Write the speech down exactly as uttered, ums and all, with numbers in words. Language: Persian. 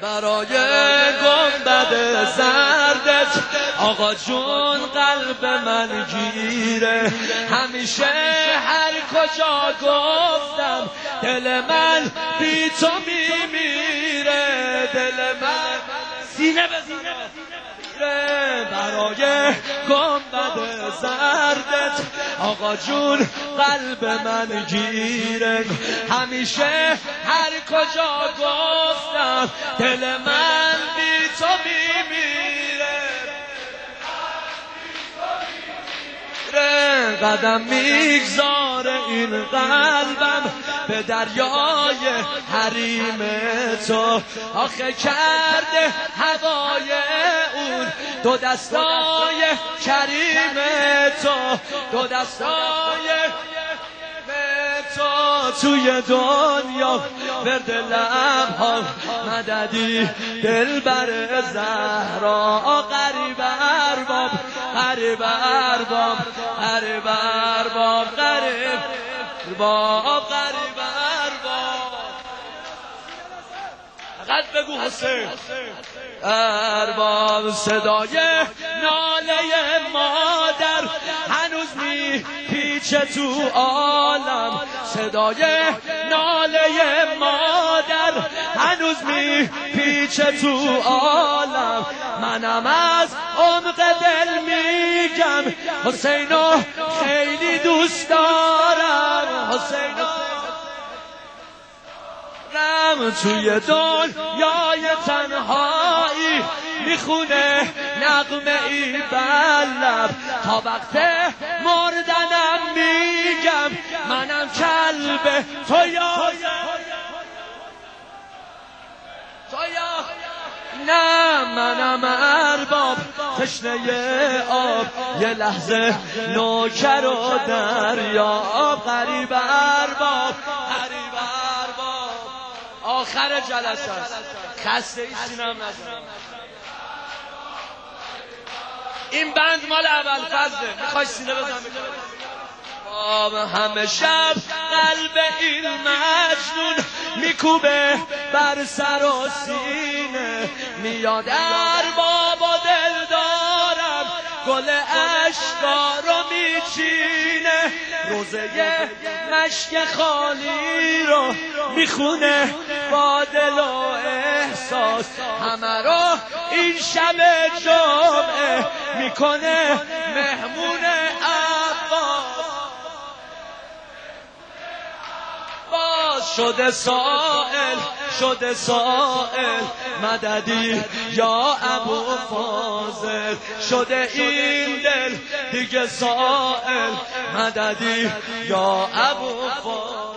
برای گنبد زردت آقا جون قلب من گیره. همیشه هر کجا گفتم دل من بی تو میمیره، دل من سینه به سینه برای گنبد زردت آقا جون قلب من گیره. همیشه هر کجا گفتم دل من بی تو میمیره. قدم میگذاره این قلبم به دریای حریم تو، آخه کرده هوای اون دو دستای کریم تو، دو دستای تو توی دنیا ورد لبها مددی دل بر زهرا. غریب ارباب غریب ارباب غریب ارباب غریب ارباب غریب ارباب. فقط بگو حسین ارباب. صدای ناله مادر هنوز می پیچه تو عالم، صدای ناله مادر هنوز می پیچه تو عالم. منم از عمق دل میگم حسینو خیلی دوست دارم، حسینو توی دنیای تنهایی میخونه نغمه ای بلب. تا وقت مردنم میگم منم کلب تو یا تو یا نه، منم ارباب تشنه آب یه لحظه نوکر و دریاب. غریب ارباب غریب ارباب. آخر جلسه است، خسته ای سینم نزن. این بند مال اول فضله، میخوای سینه بزن باب. همه شب قلب این مجنون میکوبه بر سر و سینه، میاد ارباب و دل دارم گل عشقا رو میچینه. روزه مشک خالی رو میخونه با دل و احساس، همه رو این شب جمعه میکنه مهمون عباس. باز شده سائل شده سائل مددی یا ابو فاضل. شده این دل دیگه سائل مددی یا ابو فاضل.